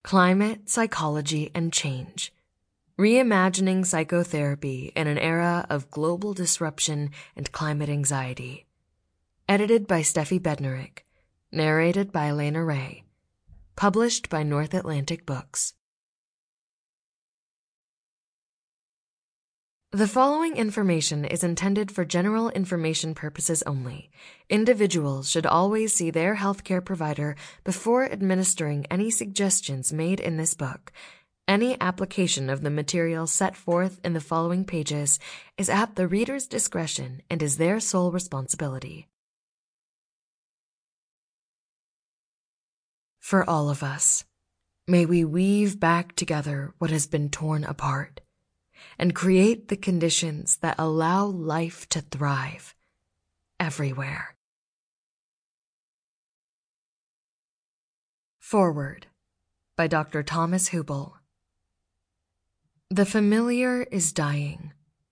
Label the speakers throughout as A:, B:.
A: Climate, Psychology, and Change. Reimagining Psychotherapy in an Era of Global Disruption and Climate Anxiety. Edited by Steffi Bednarik. Narrated by Elena Ray. Published by North Atlantic Books. The following information is intended for general information purposes only. Individuals should always see their healthcare provider before administering any suggestions made in this book. Any application of the material set forth in the following pages is at the reader's discretion and is their sole responsibility. For all of us, may we weave back together what has been torn apart, and create the conditions that allow life to thrive everywhere. Foreword by Dr. Thomas Hübl. The familiar is dying.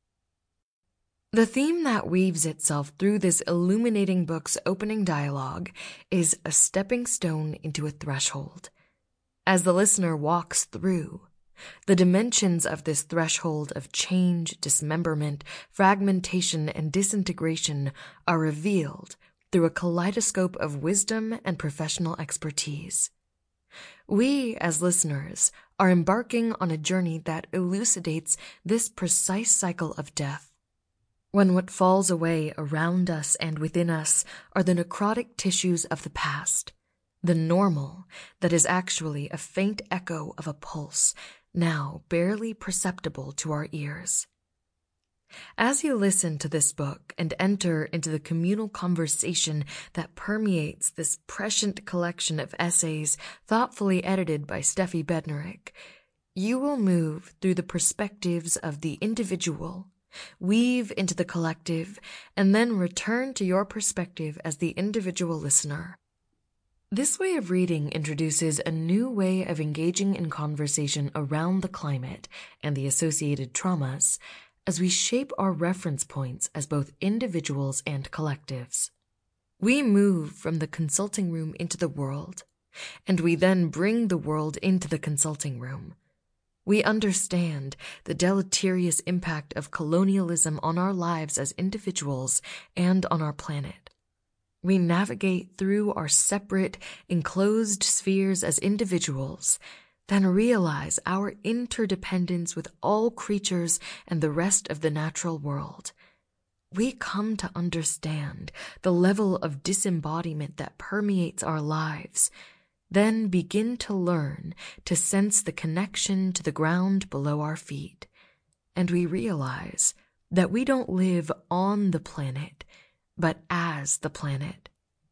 A: The theme that weaves itself through this illuminating book's opening dialogue is a stepping stone into a threshold. As the listener walks through, the dimensions of this threshold of change, dismemberment, fragmentation, and disintegration are revealed through a kaleidoscope of wisdom and professional expertise. We, as listeners, are embarking on a journey that elucidates this precise cycle of death. When what falls away around us and within us are the necrotic tissues of the past, the normal that is actually a faint echo of a pulse, now barely perceptible to our ears. As you listen to this book and enter into the communal conversation that permeates this prescient collection of essays thoughtfully edited by Steffi Bednarik, you will move through the perspectives of the individual, weave into the collective, and then return to your perspective as the individual listener. This way of reading introduces a new way of engaging in conversation around the climate and the associated traumas as we shape our reference points as both individuals and collectives. We move from the consulting room into the world, and we then bring the world into the consulting room. We understand the deleterious impact of colonialism on our lives as individuals and on our planet. We navigate through our separate, enclosed spheres as individuals, then realize our interdependence with all creatures and the rest of the natural world. We come to understand the level of disembodiment that permeates our lives, then begin to learn to sense the connection to the ground below our feet. And we realize that we don't live on the planet, but as the planet.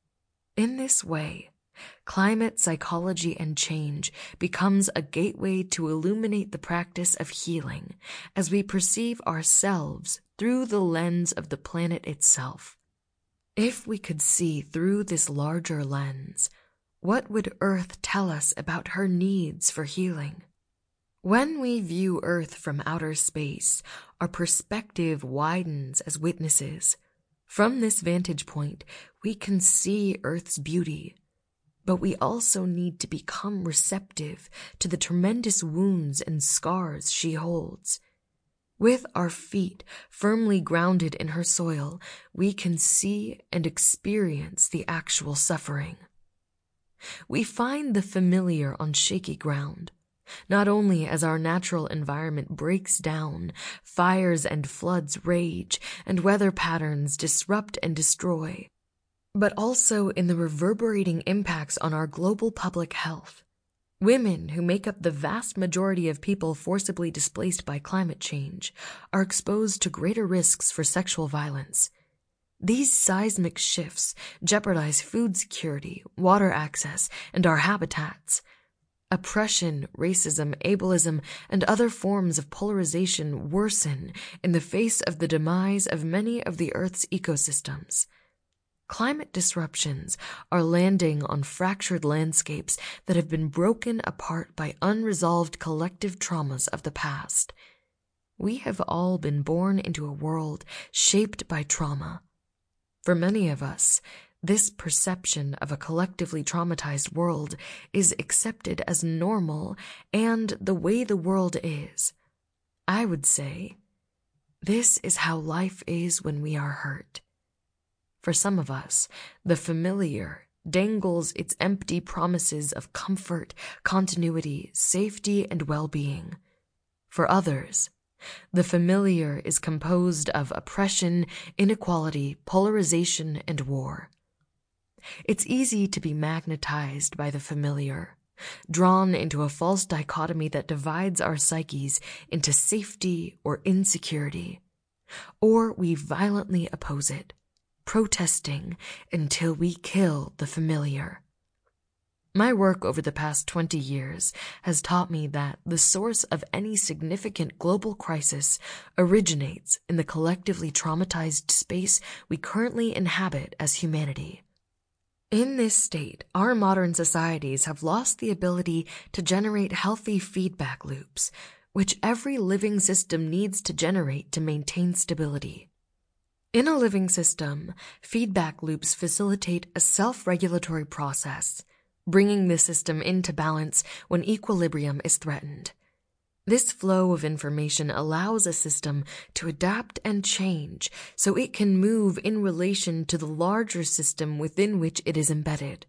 A: In this way, Climate, Psychology, and Change becomes a gateway to illuminate the practice of healing as we perceive ourselves through the lens of the planet itself. If we could see through this larger lens, what would Earth tell us about her needs for healing? When we view Earth from outer space, our perspective widens as witnesses. From this vantage point, we can see Earth's beauty, but we also need to become receptive to the tremendous wounds and scars she holds. With our feet firmly grounded in her soil, we can see and experience the actual suffering. We find the familiar on shaky ground, not only as our natural environment breaks down, fires and floods rage, and weather patterns disrupt and destroy, but also in the reverberating impacts on our global public health. Women, who make up the vast majority of people forcibly displaced by climate change, are exposed to greater risks for sexual violence. These seismic shifts jeopardize food security, water access, and our habitats. Oppression, racism, ableism, and other forms of polarization worsen in the face of the demise of many of the Earth's ecosystems. Climate disruptions are landing on fractured landscapes that have been broken apart by unresolved collective traumas of the past. We have all been born into a world shaped by trauma. For many of us, this perception of a collectively traumatized world is accepted as normal and the way the world is. I would say, this is how life is when we are hurt. For some of us, the familiar dangles its empty promises of comfort, continuity, safety, and well-being. For others, the familiar is composed of oppression, inequality, polarization, and war. It's easy to be magnetized by the familiar, drawn into a false dichotomy that divides our psyches into safety or insecurity, or we violently oppose it, protesting until we kill the familiar. My work over the past 20 years has taught me that the source of any significant global crisis originates in the collectively traumatized space we currently inhabit as humanity. In this state, our modern societies have lost the ability to generate healthy feedback loops, which every living system needs to generate to maintain stability. In a living system, feedback loops facilitate a self-regulatory process, bringing the system into balance when equilibrium is threatened. This flow of information allows a system to adapt and change so it can move in relation to the larger system within which it is embedded.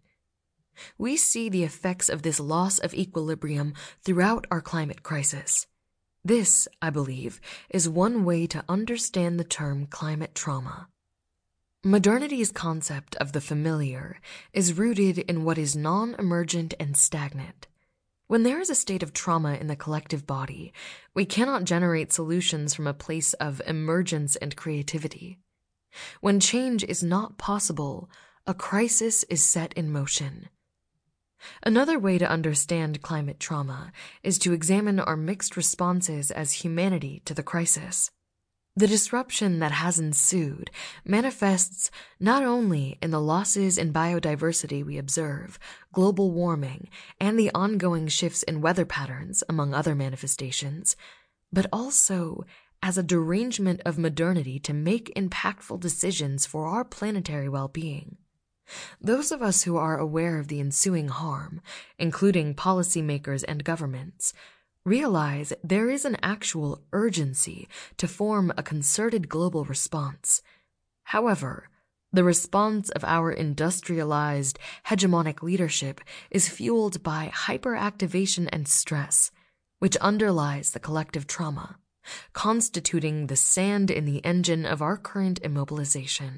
A: We see the effects of this loss of equilibrium throughout our climate crisis. This, I believe, is one way to understand the term climate trauma. Modernity's concept of the familiar is rooted in what is non-emergent and stagnant. When there is a state of trauma in the collective body, we cannot generate solutions from a place of emergence and creativity. When change is not possible, a crisis is set in motion. Another way to understand climate trauma is to examine our mixed responses as humanity to the crisis. The disruption that has ensued manifests not only in the losses in biodiversity we observe, global warming, and the ongoing shifts in weather patterns, among other manifestations, but also as a derangement of modernity to make impactful decisions for our planetary well-being. Those of us who are aware of the ensuing harm, including policymakers and governments, realize there is an actual urgency to form a concerted global response. However, the response of our industrialized, hegemonic leadership is fueled by hyperactivation and stress, which underlies the collective trauma, constituting the sand in the engine of our current immobilization.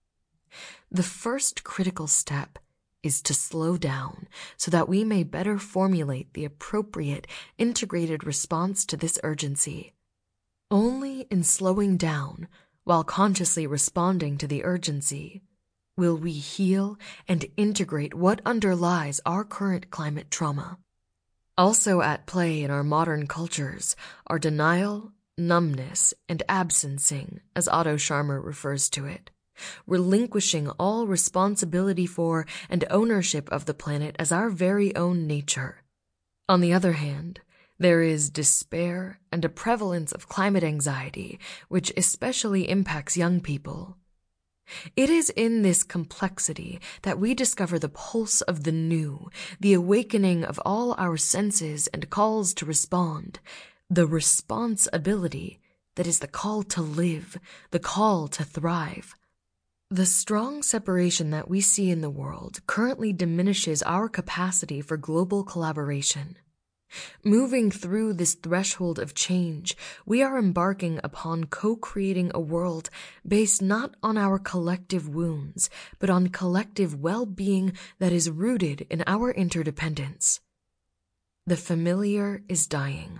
A: The first critical step is to slow down so that we may better formulate the appropriate integrated response to this urgency. Only in slowing down, while consciously responding to the urgency, will we heal and integrate what underlies our current climate trauma. Also at play in our modern cultures are denial, numbness, and absencing, as Otto Scharmer refers to it. Relinquishing all responsibility for and ownership of the planet as our very own nature. On the other hand, there is despair and a prevalence of climate anxiety, which especially impacts young people. It is in this complexity that we discover the pulse of the new, the awakening of all our senses and calls to respond, the responsibility that is the call to live, the call to thrive. The strong separation that we see in the world currently diminishes our capacity for global collaboration. Moving through this threshold of change, we are embarking upon co-creating a world based not on our collective wounds, but on collective well-being that is rooted in our interdependence. The familiar is dying.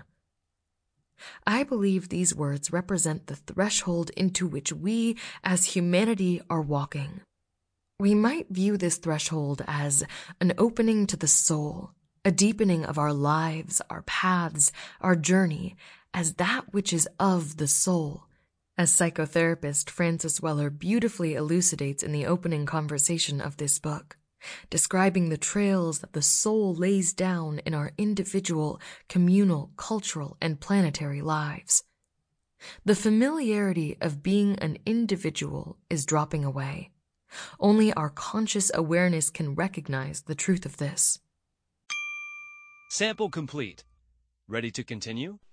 A: I believe these words represent the threshold into which we as humanity are walking. We might view this threshold as an opening to the soul, a deepening of our lives, our paths, our journey, as that which is of the soul, as psychotherapist Francis Weller beautifully elucidates in the opening conversation of this book, describing the trails that the soul lays down in our individual, communal, cultural, and planetary lives. The familiarity of being an individual is dropping away. Only our conscious awareness can recognize the truth of this.
B: Sample complete. Ready to continue?